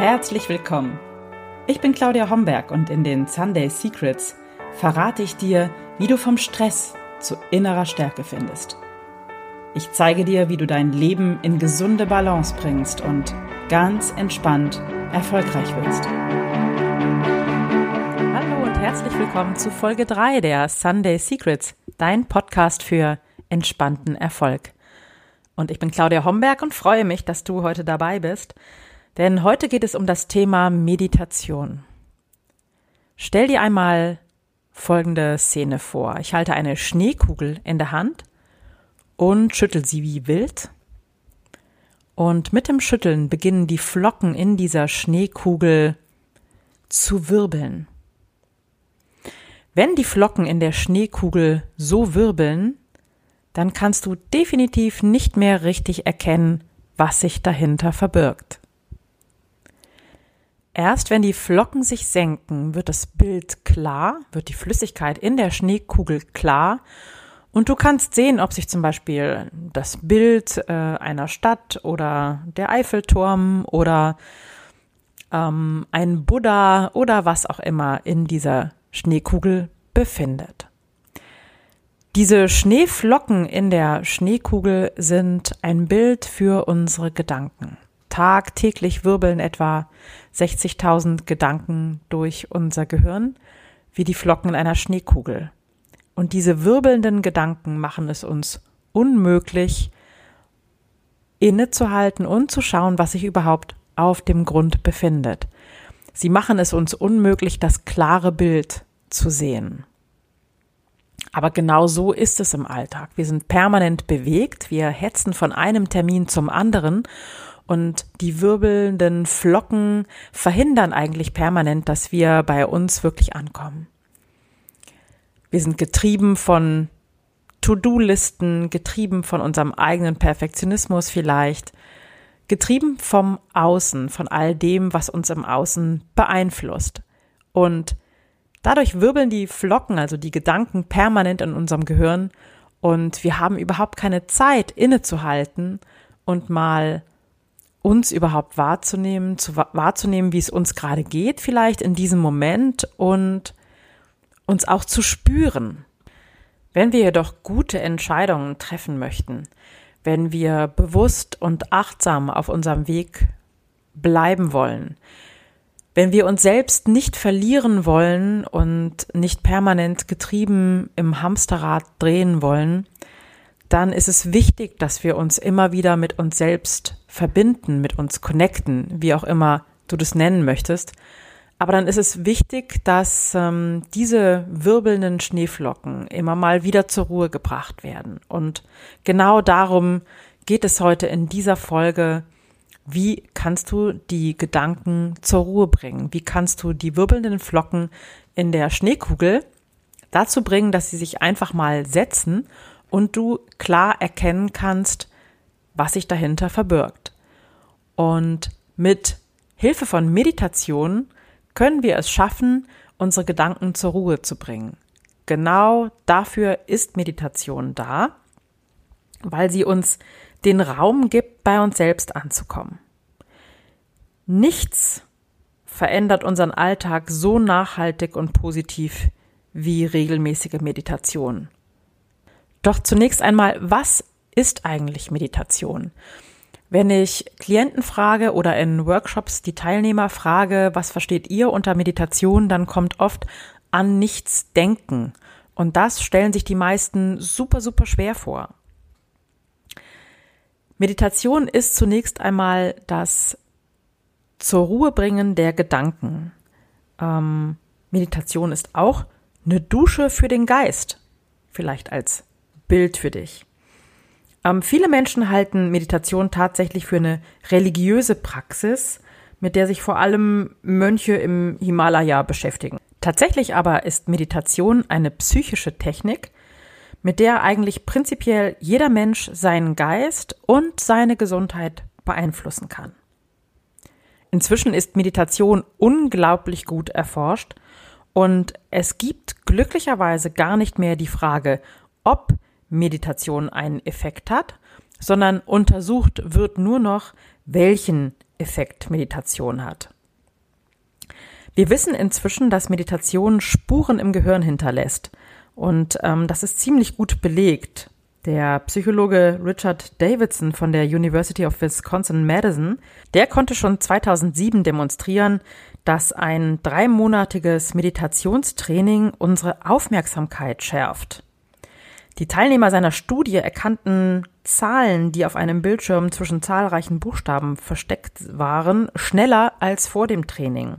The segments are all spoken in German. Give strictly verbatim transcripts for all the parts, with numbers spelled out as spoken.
Herzlich willkommen. Ich bin Claudia Homberg und in den Sunday Secrets verrate ich dir, wie du vom Stress zu innerer Stärke findest. Ich zeige dir, wie du dein Leben in gesunde Balance bringst und ganz entspannt erfolgreich wirst. Hallo und herzlich willkommen zu Folge drei der Sunday Secrets, dein Podcast für entspannten Erfolg. Und ich bin Claudia Homberg und freue mich, dass du heute dabei bist, denn heute geht es um das Thema Meditation. Stell dir einmal folgende Szene vor. Ich halte eine Schneekugel in der Hand und schüttel sie wie wild. Und mit dem Schütteln beginnen die Flocken in dieser Schneekugel zu wirbeln. Wenn die Flocken in der Schneekugel so wirbeln, dann kannst du definitiv nicht mehr richtig erkennen, was sich dahinter verbirgt. Erst wenn die Flocken sich senken, wird das Bild klar, wird die Flüssigkeit in der Schneekugel klar und du kannst sehen, ob sich zum Beispiel das Bild äh, einer Stadt oder der Eiffelturm oder ähm, ein Buddha oder was auch immer in dieser Schneekugel befindet. Diese Schneeflocken in der Schneekugel sind ein Bild für unsere Gedanken. Tagtäglich wirbeln etwa sechzigtausend Gedanken durch unser Gehirn, wie die Flocken in einer Schneekugel. Und diese wirbelnden Gedanken machen es uns unmöglich, innezuhalten und zu schauen, was sich überhaupt auf dem Grund befindet. Sie machen es uns unmöglich, das klare Bild zu sehen. Aber genau so ist es im Alltag. Wir sind permanent bewegt, wir hetzen von einem Termin zum anderen und die wirbelnden Flocken verhindern eigentlich permanent, dass wir bei uns wirklich ankommen. Wir sind getrieben von To-Do-Listen, getrieben von unserem eigenen Perfektionismus vielleicht, getrieben vom Außen, von all dem, was uns im Außen beeinflusst. Und dadurch wirbeln die Flocken, also die Gedanken, permanent in unserem Gehirn und wir haben überhaupt keine Zeit, innezuhalten und mal uns überhaupt wahrzunehmen, zu wahrzunehmen, wie es uns gerade geht, vielleicht in diesem Moment und uns auch zu spüren. Wenn wir jedoch gute Entscheidungen treffen möchten, wenn wir bewusst und achtsam auf unserem Weg bleiben wollen, wenn wir uns selbst nicht verlieren wollen und nicht permanent getrieben im Hamsterrad drehen wollen, dann ist es wichtig, dass wir uns immer wieder mit uns selbst verbinden, mit uns connecten, wie auch immer du das nennen möchtest. Aber dann ist es wichtig, dass ähm, diese wirbelnden Schneeflocken immer mal wieder zur Ruhe gebracht werden. Und genau darum geht es heute in dieser Folge. Wie kannst du die Gedanken zur Ruhe bringen? Wie kannst du die wirbelnden Flocken in der Schneekugel dazu bringen, dass sie sich einfach mal setzen und du klar erkennen kannst, was sich dahinter verbirgt? Und mit Hilfe von Meditation können wir es schaffen, unsere Gedanken zur Ruhe zu bringen. Genau dafür ist Meditation da, weil sie uns den Raum gibt, bei uns selbst anzukommen. Nichts verändert unseren Alltag so nachhaltig und positiv wie regelmäßige Meditation. Doch zunächst einmal, was ist eigentlich Meditation? Wenn ich Klienten frage oder in Workshops die Teilnehmer frage, was versteht ihr unter Meditation, dann kommt oft an nichts denken. Und das stellen sich die meisten super, super schwer vor. Meditation ist zunächst einmal das zur Ruhe bringen der Gedanken. Ähm, Meditation ist auch eine Dusche für den Geist, vielleicht als Bild für dich. Ähm, viele Menschen halten Meditation tatsächlich für eine religiöse Praxis, mit der sich vor allem Mönche im Himalaya beschäftigen. Tatsächlich aber ist Meditation eine psychische Technik, mit der eigentlich prinzipiell jeder Mensch seinen Geist und seine Gesundheit beeinflussen kann. Inzwischen ist Meditation unglaublich gut erforscht und es gibt glücklicherweise gar nicht mehr die Frage, ob Meditation einen Effekt hat, sondern untersucht wird nur noch, welchen Effekt Meditation hat. Wir wissen inzwischen, dass Meditation Spuren im Gehirn hinterlässt. Und ähm, das ist ziemlich gut belegt. Der Psychologe Richard Davidson von der University of Wisconsin-Madison, der konnte schon zweitausendsieben demonstrieren, dass ein dreimonatiges Meditationstraining unsere Aufmerksamkeit schärft. Die Teilnehmer seiner Studie erkannten Zahlen, die auf einem Bildschirm zwischen zahlreichen Buchstaben versteckt waren, schneller als vor dem Training.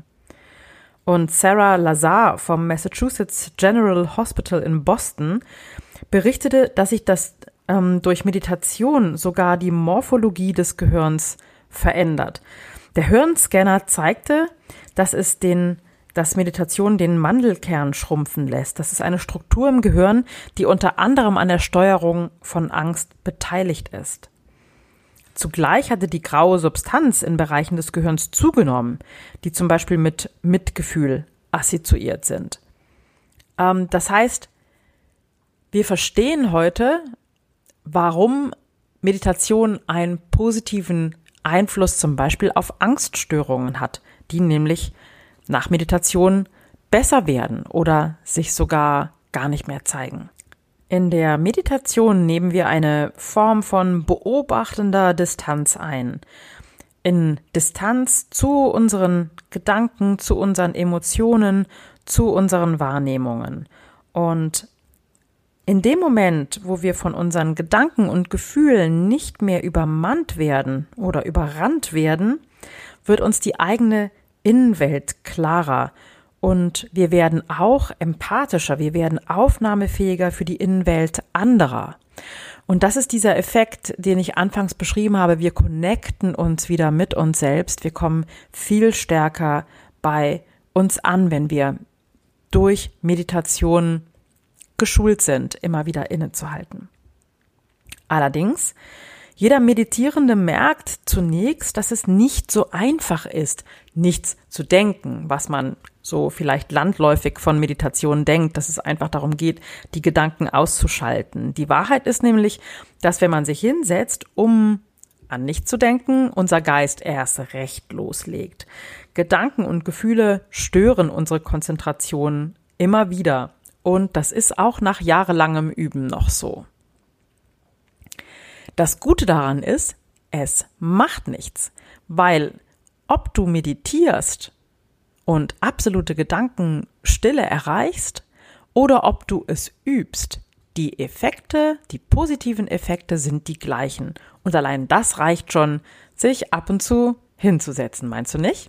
Und Sarah Lazar vom Massachusetts General Hospital in Boston berichtete, dass sich das ähm, durch Meditation sogar die Morphologie des Gehirns verändert. Der Hirnscanner zeigte, dass es den, dass Meditation den Mandelkern schrumpfen lässt. Das ist eine Struktur im Gehirn, die unter anderem an der Steuerung von Angst beteiligt ist. Zugleich hatte die graue Substanz in Bereichen des Gehirns zugenommen, die zum Beispiel mit Mitgefühl assoziiert sind. Ähm, das heißt, wir verstehen heute, warum Meditation einen positiven Einfluss zum Beispiel auf Angststörungen hat, die nämlich nach Meditation besser werden oder sich sogar gar nicht mehr zeigen. In der Meditation nehmen wir eine Form von beobachtender Distanz ein. In Distanz zu unseren Gedanken, zu unseren Emotionen, zu unseren Wahrnehmungen. Und in dem Moment, wo wir von unseren Gedanken und Gefühlen nicht mehr übermannt werden oder überrannt werden, wird uns die eigene Innenwelt klarer und wir werden auch empathischer, wir werden aufnahmefähiger für die Innenwelt anderer. Und das ist dieser Effekt, den ich anfangs beschrieben habe. Wir connecten uns wieder mit uns selbst. Wir kommen viel stärker bei uns an, wenn wir durch Meditation geschult sind, immer wieder innezuhalten. Allerdings, jeder Meditierende merkt zunächst, dass es nicht so einfach ist, nichts zu denken, was man so vielleicht landläufig von Meditation denkt, dass es einfach darum geht, die Gedanken auszuschalten. Die Wahrheit ist nämlich, dass wenn man sich hinsetzt, um an nichts zu denken, unser Geist erst recht loslegt. Gedanken und Gefühle stören unsere Konzentration immer wieder. Und das ist auch nach jahrelangem Üben noch so. Das Gute daran ist, es macht nichts, weil ob du meditierst und absolute Gedankenstille erreichst oder ob du es übst, die Effekte, die positiven Effekte sind die gleichen. Und allein das reicht schon, sich ab und zu hinzusetzen, meinst du nicht?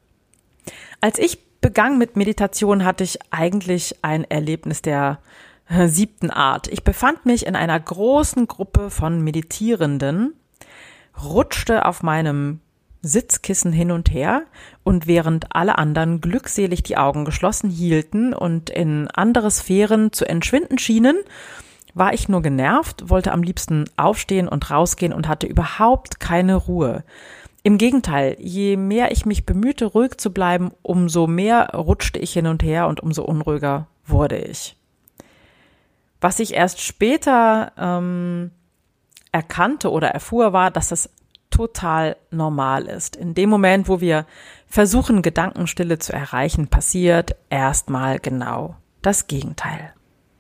Als ich begann mit Meditation, hatte ich eigentlich ein Erlebnis der äh, siebten Art. Ich befand mich in einer großen Gruppe von Meditierenden, rutschte auf meinem Sitzkissen hin und her und während alle anderen glückselig die Augen geschlossen hielten und in andere Sphären zu entschwinden schienen, war ich nur genervt, wollte am liebsten aufstehen und rausgehen und hatte überhaupt keine Ruhe. Im Gegenteil, je mehr ich mich bemühte, ruhig zu bleiben, umso mehr rutschte ich hin und her und umso unruhiger wurde ich. Was ich erst später ähm, erkannte oder erfuhr, war, dass das total normal ist. In dem Moment, wo wir versuchen, Gedankenstille zu erreichen, passiert erstmal genau das Gegenteil.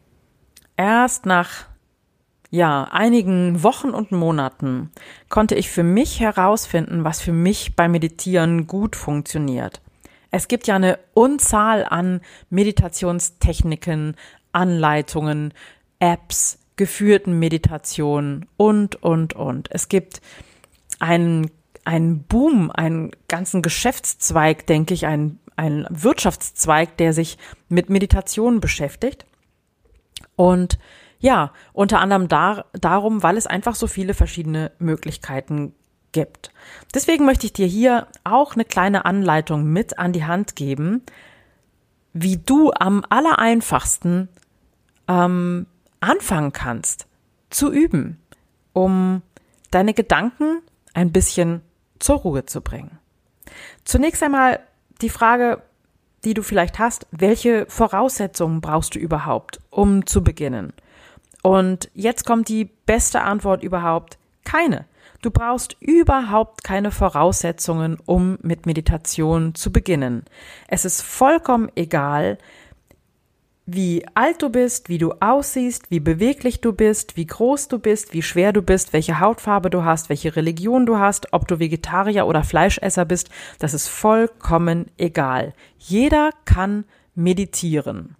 Erst nach Ja, einigen Wochen und Monaten konnte ich für mich herausfinden, was für mich beim Meditieren gut funktioniert. Es gibt ja eine Unzahl an Meditationstechniken, Anleitungen, Apps, geführten Meditationen und, und, und. Es gibt einen, einen Boom, einen ganzen Geschäftszweig, denke ich, einen, einen Wirtschaftszweig, der sich mit Meditation beschäftigt. Und ja, unter anderem dar, darum, weil es einfach so viele verschiedene Möglichkeiten gibt. Deswegen möchte ich dir hier auch eine kleine Anleitung mit an die Hand geben, wie du am allereinfachsten ähm, anfangen kannst zu üben, um deine Gedanken ein bisschen zur Ruhe zu bringen. Zunächst einmal die Frage, die du vielleicht hast, welche Voraussetzungen brauchst du überhaupt, um zu beginnen? Und jetzt kommt die beste Antwort überhaupt, keine. Du brauchst überhaupt keine Voraussetzungen, um mit Meditation zu beginnen. Es ist vollkommen egal, wie alt du bist, wie du aussiehst, wie beweglich du bist, wie groß du bist, wie schwer du bist, welche Hautfarbe du hast, welche Religion du hast, ob du Vegetarier oder Fleischesser bist, das ist vollkommen egal. Jeder kann meditieren.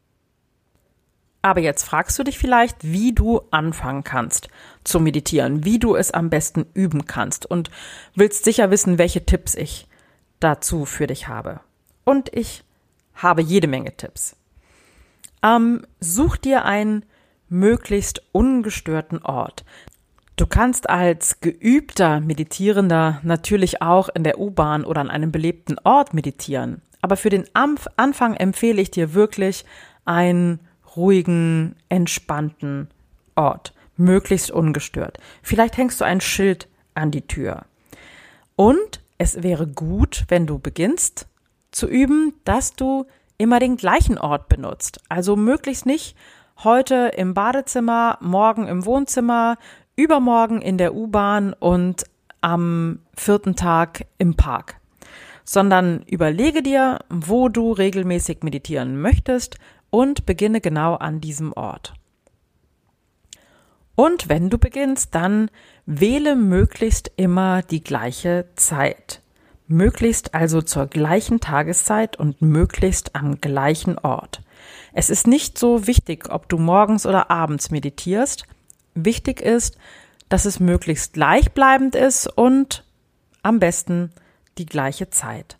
Aber jetzt fragst du dich vielleicht, wie du anfangen kannst zu meditieren, wie du es am besten üben kannst und willst sicher wissen, welche Tipps ich dazu für dich habe. Und ich habe jede Menge Tipps. Ähm, such dir einen möglichst ungestörten Ort. Du kannst als geübter Meditierender natürlich auch in der U-Bahn oder an einem belebten Ort meditieren. Aber für den Anfang empfehle ich dir wirklich einen ruhigen, entspannten Ort, möglichst ungestört. Vielleicht hängst du ein Schild an die Tür. Und es wäre gut, wenn du beginnst zu üben, dass du immer den gleichen Ort benutzt. Also möglichst nicht heute im Badezimmer, morgen im Wohnzimmer, übermorgen in der U-Bahn und am vierten Tag im Park. Sondern überlege dir, wo du regelmäßig meditieren möchtest und beginne genau an diesem Ort. Und wenn du beginnst, dann wähle möglichst immer die gleiche Zeit. Möglichst also zur gleichen Tageszeit und möglichst am gleichen Ort. Es ist nicht so wichtig, ob du morgens oder abends meditierst. Wichtig ist, dass es möglichst gleichbleibend ist und am besten die gleiche Zeit.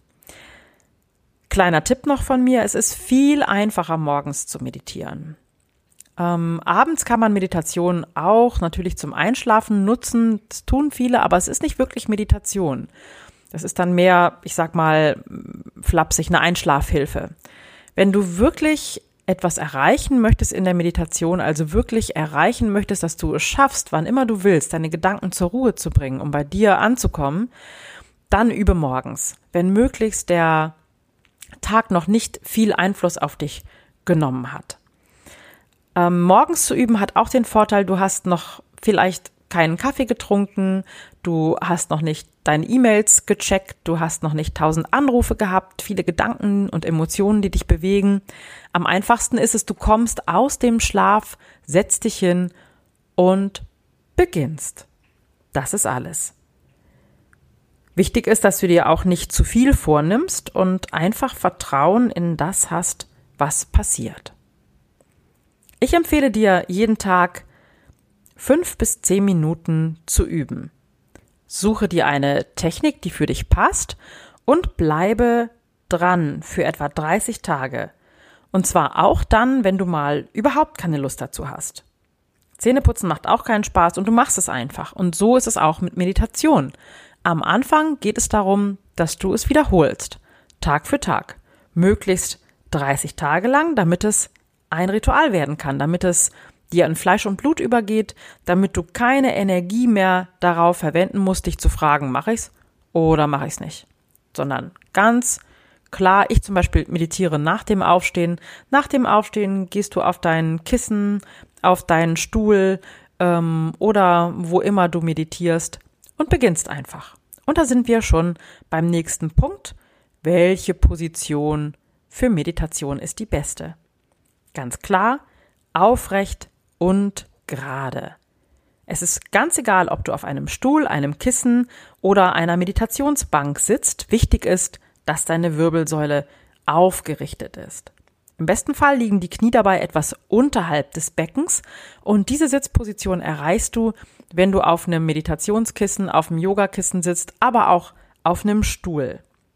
Kleiner Tipp noch von mir, es ist viel einfacher, morgens zu meditieren. Ähm, abends kann man Meditation auch natürlich zum Einschlafen nutzen, das tun viele, aber es ist nicht wirklich Meditation. Das ist dann mehr, ich sag mal, flapsig, eine Einschlafhilfe. Wenn du wirklich etwas erreichen möchtest in der Meditation, also wirklich erreichen möchtest, dass du es schaffst, wann immer du willst, deine Gedanken zur Ruhe zu bringen, um bei dir anzukommen, dann übe morgens, wenn möglichst der Tag noch nicht viel Einfluss auf dich genommen hat. Ähm, morgens zu üben hat auch den Vorteil, du hast noch vielleicht keinen Kaffee getrunken, du hast noch nicht deine E-Mails gecheckt, du hast noch nicht tausend Anrufe gehabt, viele Gedanken und Emotionen, die dich bewegen. Am einfachsten ist es, du kommst aus dem Schlaf, setzt dich hin und beginnst. Das ist alles. Wichtig ist, dass du dir auch nicht zu viel vornimmst und einfach Vertrauen in das hast, was passiert. Ich empfehle dir, jeden Tag fünf bis zehn Minuten zu üben. Suche dir eine Technik, die für dich passt und bleibe dran für etwa dreißig Tage. Und zwar auch dann, wenn du mal überhaupt keine Lust dazu hast. Zähneputzen macht auch keinen Spaß und du machst es einfach. Und so ist es auch mit Meditation. Am Anfang geht es darum, dass du es wiederholst, Tag für Tag, möglichst dreißig Tage lang, damit es ein Ritual werden kann, damit es dir in Fleisch und Blut übergeht, damit du keine Energie mehr darauf verwenden musst, dich zu fragen, mache ich's oder mache ich's nicht, sondern ganz klar, ich zum Beispiel meditiere nach dem Aufstehen. Nach dem Aufstehen gehst du auf dein Kissen, auf deinen Stuhl ähm, oder wo immer du meditierst und beginnst einfach. Und da sind wir schon beim nächsten Punkt. Welche Position für Meditation ist die beste? Ganz klar, aufrecht und gerade. Es ist ganz egal, ob du auf einem Stuhl, einem Kissen oder einer Meditationsbank sitzt. Wichtig ist, dass deine Wirbelsäule aufgerichtet ist. Im besten Fall liegen die Knie dabei etwas unterhalb des Beckens und diese Sitzposition erreichst du, wenn du auf einem Meditationskissen, auf einem Yogakissen sitzt, aber auch auf einem Stuhl.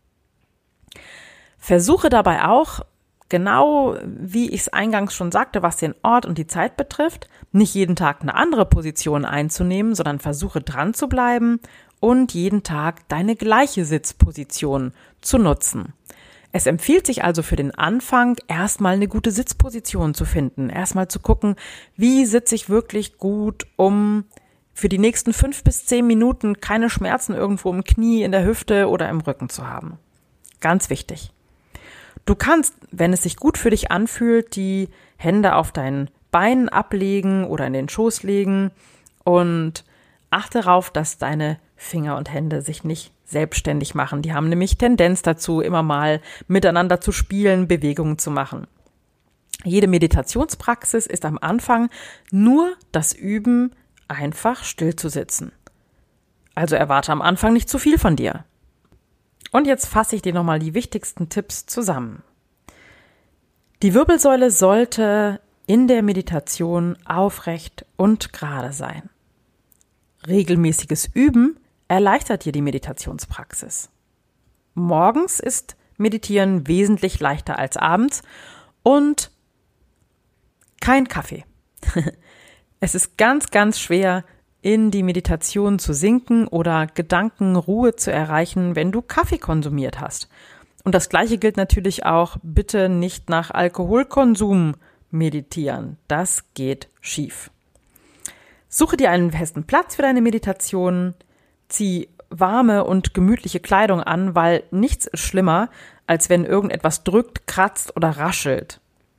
Versuche dabei auch, genau wie ich es eingangs schon sagte, was den Ort und die Zeit betrifft, nicht jeden Tag eine andere Position einzunehmen, sondern versuche dran zu bleiben und jeden Tag deine gleiche Sitzposition zu nutzen. Es empfiehlt sich also für den Anfang, erstmal eine gute Sitzposition zu finden, erstmal zu gucken, wie sitze ich wirklich gut, um für die nächsten fünf bis zehn Minuten keine Schmerzen irgendwo im Knie, in der Hüfte oder im Rücken zu haben. Ganz wichtig. Du kannst, wenn es sich gut für dich anfühlt, die Hände auf deinen Beinen ablegen oder in den Schoß legen und achte darauf, dass deine Finger und Hände sich nicht selbstständig machen. Die haben nämlich Tendenz dazu, immer mal miteinander zu spielen, Bewegungen zu machen. Jede Meditationspraxis ist am Anfang nur das Üben, einfach still zu sitzen. Also erwarte am Anfang nicht zu viel von dir. Und jetzt fasse ich dir nochmal die wichtigsten Tipps zusammen. Die Wirbelsäule sollte in der Meditation aufrecht und gerade sein. Regelmäßiges Üben erleichtert dir die Meditationspraxis. Morgens ist Meditieren wesentlich leichter als abends und kein Kaffee. Es ist ganz, ganz schwer, in die Meditation zu sinken oder Gedankenruhe zu erreichen, wenn du Kaffee konsumiert hast. Und das Gleiche gilt natürlich auch, bitte nicht nach Alkoholkonsum meditieren. Das geht schief. Suche dir einen festen Platz für deine Meditation, zieh warme und gemütliche Kleidung an, weil nichts ist schlimmer, als wenn irgendetwas drückt, kratzt oder raschelt.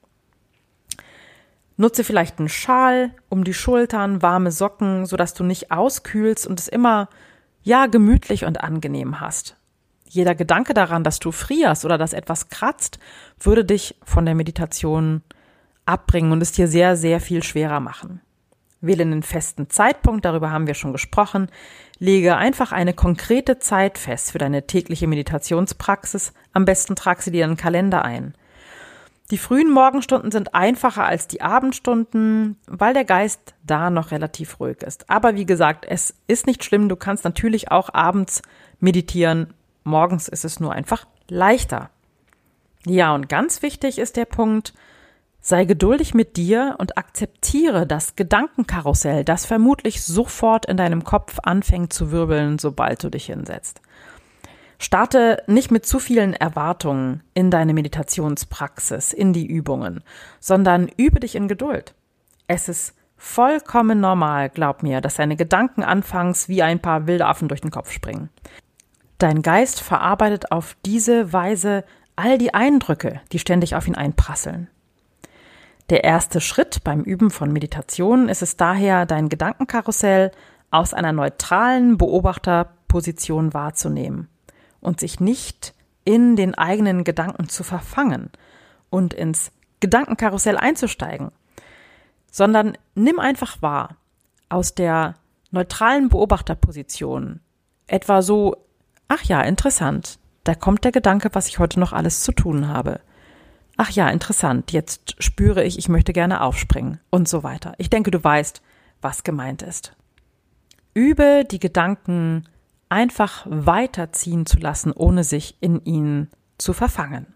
Nutze vielleicht einen Schal um die Schultern, warme Socken, sodass du nicht auskühlst und es immer, ja, gemütlich und angenehm hast. Jeder Gedanke daran, dass du frierst oder dass etwas kratzt, würde dich von der Meditation abbringen und es dir sehr, sehr viel schwerer machen. Wähle einen festen Zeitpunkt, darüber haben wir schon gesprochen. Lege einfach eine konkrete Zeit fest für deine tägliche Meditationspraxis. Am besten trag sie dir in den Kalender ein. Die frühen Morgenstunden sind einfacher als die Abendstunden, weil der Geist da noch relativ ruhig ist. Aber wie gesagt, es ist nicht schlimm, du kannst natürlich auch abends meditieren. Morgens ist es nur einfach leichter. Ja, und ganz wichtig ist der Punkt, sei geduldig mit dir und akzeptiere das Gedankenkarussell, das vermutlich sofort in deinem Kopf anfängt zu wirbeln, sobald du dich hinsetzt. Starte nicht mit zu vielen Erwartungen in deine Meditationspraxis, in die Übungen, sondern übe dich in Geduld. Es ist vollkommen normal, glaub mir, dass deine Gedanken anfangs wie ein paar wilde Affen durch den Kopf springen. Dein Geist verarbeitet auf diese Weise all die Eindrücke, die ständig auf ihn einprasseln. Der erste Schritt beim Üben von Meditation ist es daher, dein Gedankenkarussell aus einer neutralen Beobachterposition wahrzunehmen und sich nicht in den eigenen Gedanken zu verfangen und ins Gedankenkarussell einzusteigen, sondern nimm einfach wahr, aus der neutralen Beobachterposition, etwa so, ach ja, interessant, da kommt der Gedanke, was ich heute noch alles zu tun habe. Ach ja, interessant, jetzt spüre ich, ich möchte gerne aufspringen und so weiter. Ich denke, du weißt, was gemeint ist. Übe die Gedanken einfach weiterziehen zu lassen, ohne sich in ihnen zu verfangen.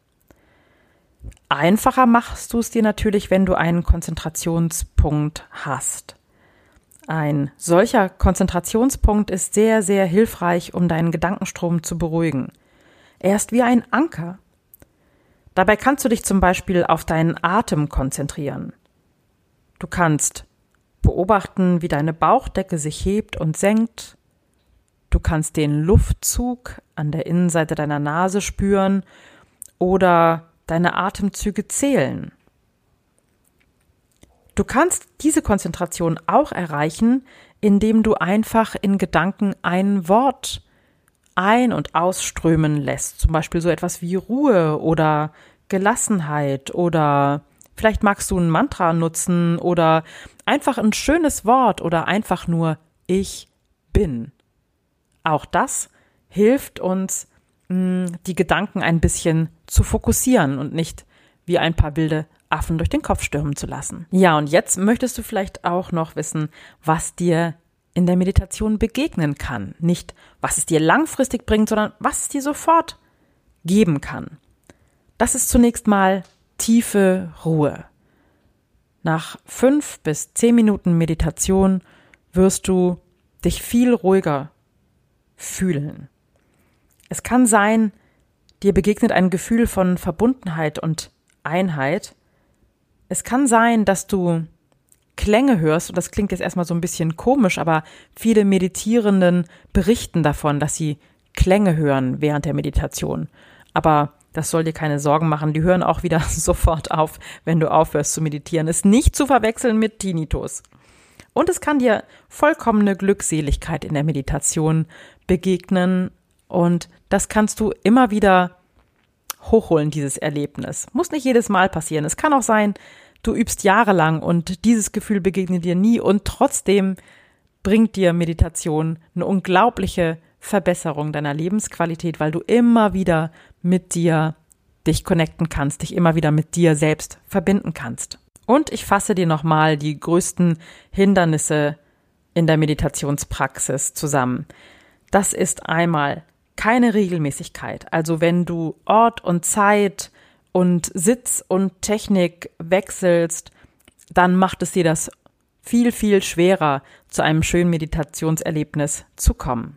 Einfacher machst du es dir natürlich, wenn du einen Konzentrationspunkt hast. Ein solcher Konzentrationspunkt ist sehr, sehr hilfreich, um deinen Gedankenstrom zu beruhigen. Er ist wie ein Anker. Dabei kannst du dich zum Beispiel auf deinen Atem konzentrieren. Du kannst beobachten, wie deine Bauchdecke sich hebt und senkt. Du kannst den Luftzug an der Innenseite deiner Nase spüren oder deine Atemzüge zählen. Du kannst diese Konzentration auch erreichen, indem du einfach in Gedanken ein Wort ein- und ausströmen lässt. Zum Beispiel so etwas wie Ruhe oder Gelassenheit oder vielleicht magst du ein Mantra nutzen oder einfach ein schönes Wort oder einfach nur ich bin. Auch das hilft uns, die Gedanken ein bisschen zu fokussieren und nicht wie ein paar wilde Affen durch den Kopf stürmen zu lassen. Ja, und jetzt möchtest du vielleicht auch noch wissen, was dir in der Meditation begegnen kann. Nicht, was es dir langfristig bringt, sondern was es dir sofort geben kann. Das ist zunächst mal tiefe Ruhe. Nach fünf bis zehn Minuten Meditation wirst du dich viel ruhiger fühlen. Es kann sein, dir begegnet ein Gefühl von Verbundenheit und Einheit. Es kann sein, dass du Klänge hörst, und das klingt jetzt erstmal so ein bisschen komisch, aber viele Meditierenden berichten davon, dass sie Klänge hören während der Meditation. Aber das soll dir keine Sorgen machen, die hören auch wieder sofort auf, wenn du aufhörst zu meditieren. Ist nicht zu verwechseln mit Tinnitus. Und es kann dir vollkommene Glückseligkeit in der Meditation begegnen und das kannst du immer wieder hochholen, dieses Erlebnis. Muss nicht jedes Mal passieren. Es kann auch sein, du übst jahrelang und dieses Gefühl begegnet dir nie und trotzdem bringt dir Meditation eine unglaubliche Verbesserung deiner Lebensqualität, weil du immer wieder mit dir dich connecten kannst, dich immer wieder mit dir selbst verbinden kannst. Und ich fasse dir nochmal die größten Hindernisse in der Meditationspraxis zusammen. Das ist einmal keine Regelmäßigkeit. Also wenn du Ort und Zeit und Sitz und Technik wechselst, dann macht es dir das viel, viel schwerer, zu einem schönen Meditationserlebnis zu kommen.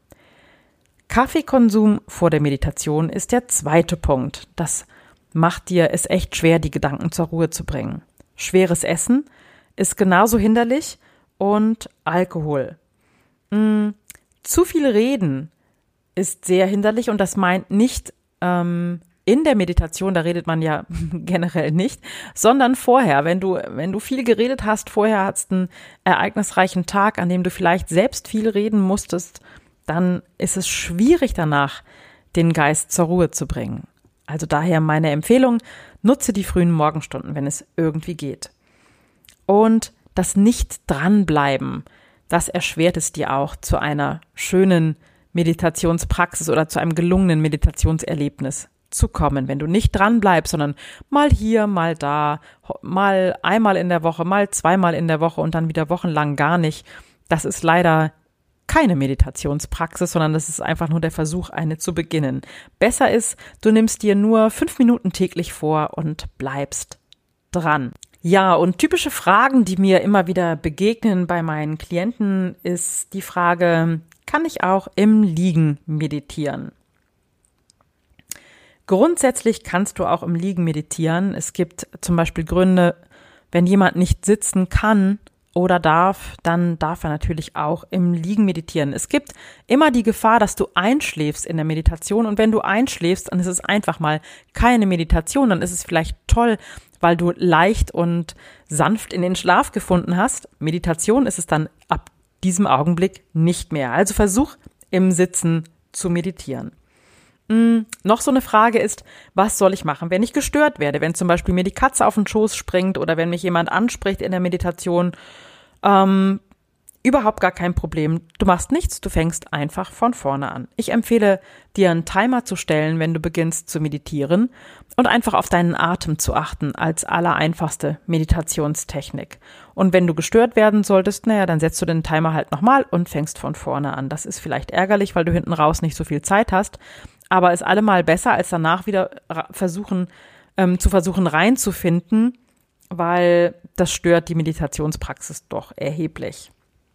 Kaffeekonsum vor der Meditation ist der zweite Punkt. Das macht dir es echt schwer, die Gedanken zur Ruhe zu bringen. Schweres Essen ist genauso hinderlich und Alkohol. Mm, zu viel Reden ist sehr hinderlich und das meint nicht ähm, in der Meditation, da redet man ja generell nicht, sondern vorher, wenn du, wenn du viel geredet hast, vorher hattest einen ereignisreichen Tag, an dem du vielleicht selbst viel reden musstest, dann ist es schwierig danach, den Geist zur Ruhe zu bringen. Also daher meine Empfehlung, nutze die frühen Morgenstunden, wenn es irgendwie geht. Und das Nicht-Dranbleiben, das erschwert es dir auch, zu einer schönen Meditationspraxis oder zu einem gelungenen Meditationserlebnis zu kommen. Wenn du nicht dranbleibst, sondern mal hier, mal da, mal einmal in der Woche, mal zweimal in der Woche und dann wieder wochenlang gar nicht, das ist leider keine Meditationspraxis, sondern das ist einfach nur der Versuch, eine zu beginnen. Besser ist, du nimmst dir nur fünf Minuten täglich vor und bleibst dran. Ja, und typische Fragen, die mir immer wieder begegnen bei meinen Klienten, ist die Frage, kann ich auch im Liegen meditieren? Grundsätzlich kannst du auch im Liegen meditieren. Es gibt zum Beispiel Gründe, wenn jemand nicht sitzen kann oder darf, dann darf er natürlich auch im Liegen meditieren. Es gibt immer die Gefahr, dass du einschläfst in der Meditation und wenn du einschläfst, dann ist es einfach mal keine Meditation, dann ist es vielleicht toll, weil du leicht und sanft in den Schlaf gefunden hast. Meditation ist es dann ab diesem Augenblick nicht mehr. Also versuch im Sitzen zu meditieren. Hm, noch so eine Frage ist, was soll ich machen, wenn ich gestört werde? Wenn zum Beispiel mir die Katze auf den Schoß springt oder wenn mich jemand anspricht in der Meditation, ähm, überhaupt gar kein Problem. Du machst nichts, du fängst einfach von vorne an. Ich empfehle dir einen Timer zu stellen, wenn du beginnst zu meditieren und einfach auf deinen Atem zu achten als allereinfachste Meditationstechnik. Und wenn du gestört werden solltest, naja, dann setzt du den Timer halt nochmal und fängst von vorne an. Das ist vielleicht ärgerlich, weil du hinten raus nicht so viel Zeit hast, aber ist allemal besser, als danach wieder versuchen, ähm, zu versuchen reinzufinden, weil das stört die Meditationspraxis doch erheblich.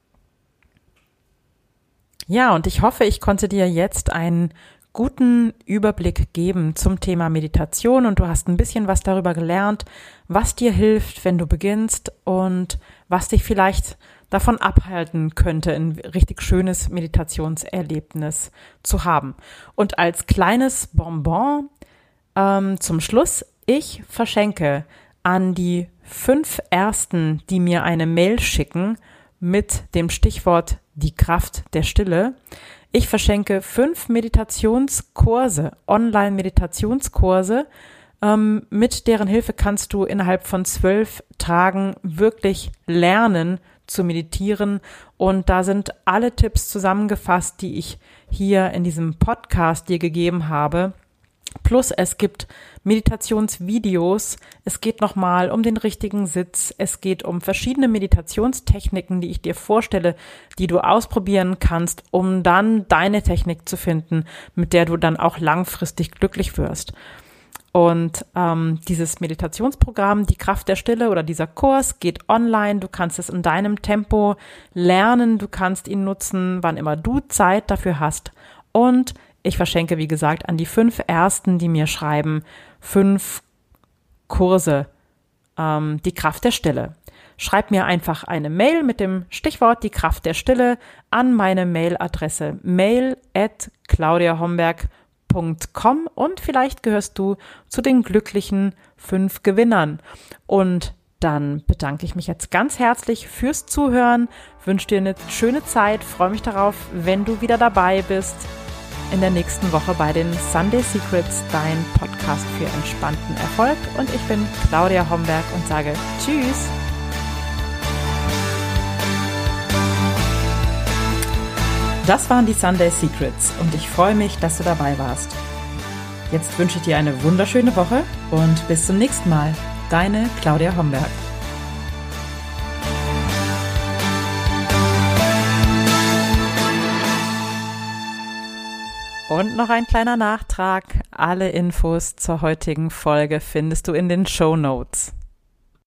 Ja, und ich hoffe, ich konnte dir jetzt einen guten Überblick geben zum Thema Meditation und du hast ein bisschen was darüber gelernt, was dir hilft, wenn du beginnst und was dich vielleicht davon abhalten könnte, ein richtig schönes Meditationserlebnis zu haben. Und als kleines Bonbon ähm, zum Schluss, ich verschenke an die fünf Ersten, die mir eine Mail schicken mit dem Stichwort die Kraft der Stille. Ich verschenke fünf Meditationskurse, Online-Meditationskurse, ähm, mit deren Hilfe kannst du innerhalb von zwölf Tagen wirklich lernen zu meditieren. Und da sind alle Tipps zusammengefasst, die ich hier in diesem Podcast dir gegeben habe. Plus es gibt Meditationsvideos, es geht nochmal um den richtigen Sitz, es geht um verschiedene Meditationstechniken, die ich dir vorstelle, die du ausprobieren kannst, um dann deine Technik zu finden, mit der du dann auch langfristig glücklich wirst. Und ähm, dieses Meditationsprogramm, die Kraft der Stille oder dieser Kurs geht online, du kannst es in deinem Tempo lernen, du kannst ihn nutzen, wann immer du Zeit dafür hast und ich verschenke, wie gesagt, an die fünf Ersten, die mir schreiben, fünf Kurse, ähm, die Kraft der Stille. Schreib mir einfach eine Mail mit dem Stichwort die Kraft der Stille an meine Mailadresse mail at claudia homberg punkt com und vielleicht gehörst du zu den glücklichen fünf Gewinnern. Und dann bedanke ich mich jetzt ganz herzlich fürs Zuhören, wünsche dir eine schöne Zeit, freue mich darauf, wenn du wieder dabei bist in der nächsten Woche bei den Sunday Secrets, dein Podcast für entspannten Erfolg. Und ich bin Claudia Homberg und sage Tschüss. Das waren die Sunday Secrets und ich freue mich, dass du dabei warst. Jetzt wünsche ich dir eine wunderschöne Woche und bis zum nächsten Mal. Deine Claudia Homberg. Und noch ein kleiner Nachtrag. Alle Infos zur heutigen Folge findest du in den Shownotes.